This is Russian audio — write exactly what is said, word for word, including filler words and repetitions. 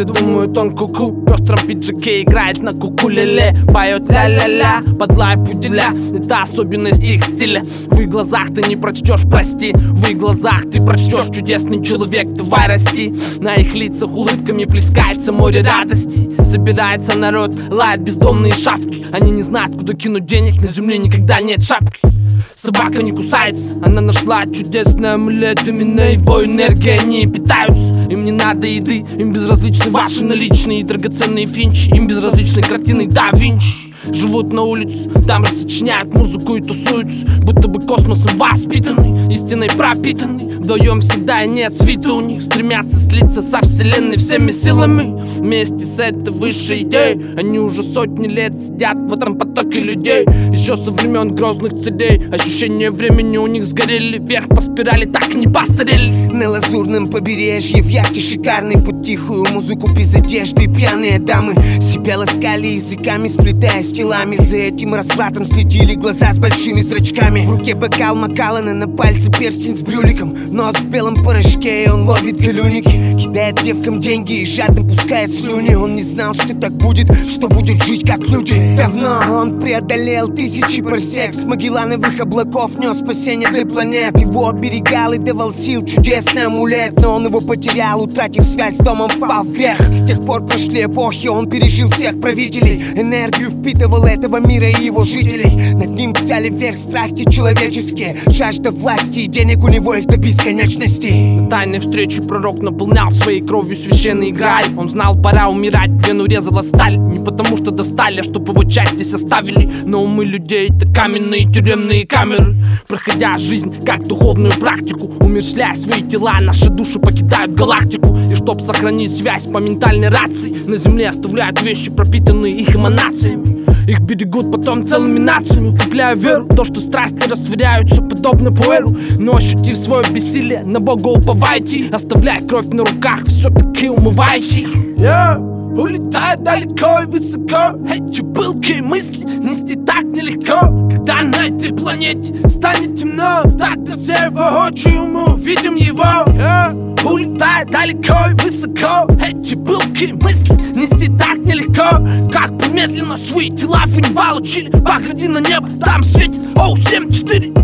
Все думают, он куку, в пестром пиджаке играет на кукулеле, поет ля-ля-ля, под лай пуделя. Это особенность их стиля. В их глазах ты не прочтешь прости, в их глазах ты прочтешь чудесный человек, давай расти. На их лицах улыбками плескается море радости. Собирается народ, лает бездомные шавки. Они не знают, куда кинуть денег, на земле никогда нет шапки. Собака не кусается, она нашла чудесный амулет, именно его энергией они питаются. Им не надо еды, им безразличны ваши наличные и драгоценные финчи, им безразличны картины да Винчи. Живут на улице, там рассочиняют музыку и тусуются, будто бы космосом воспитаны, истиной пропитаны. Вдвоем всегда и нет свита у них, стремятся слиться со вселенной всеми силами. Вместе с этой высшей идеей они уже сотни лет сидят в этом потоке людей. Еще со времен грозных царей ощущения времени у них сгорели, вверх по спирали так и не постарели. На лазурном побережье в яхте шикарной, под тихую музыку без одежды пьяные дамы себя ласкали языками, сплетаясь телами. За этим развратом следили глаза с большими зрачками. В руке бокал Макаллана, на пальце перстень с брюликом, нос в белом порошке, и он ловит галюники. Кидает девкам деньги и жадно пускает слюни. Он не знал, что так будет, что будет жить как люди. Давно он преодолел тысячи парсек, с Магеллановых облаков нес спасение для планет. Его оберегал и давал сил чудесный амулет, но он его потерял, утратив связь с домом, впал в грех. С тех пор прошли эпохи, он пережил всех правителей, энергию впитывал этого мира и его жителей. Над ним взяли вверх страсти человеческие, жажда власти и денег у него их до бесконечности. На тайной встрече пророк наполнял своей кровью священный граль. Он знал, пора умирать, вену резала сталь. Не потому что достали, а чтоб его части составили. Но умы людей — это каменные тюремные камеры. Проходя жизнь как духовную практику, умерщвляя свои тела, наши души покидают галактику. И чтоб сохранить связь по ментальной рации, на земле оставляют вещи, пропитанные их эманациями. Их берегут потом целыми нациями, укрепляя веру, то, что страсти растворяются подобно пуэру. Но ощутив свое бессилие, на Бога уповайте, оставляя кровь на руках, все-таки умывайте. Yeah. Улетает далеко и высоко, эти пылкие мысли нести так нелегко. Когда на этой планете станет темно, тогда все воочию мы увидим его. Yeah. Улетает далеко и высоко, эти пылкие мысли нести так нелегко. Как бы медленно свои тела в небо учили, погляди на небо, там светит Оу семь четыре.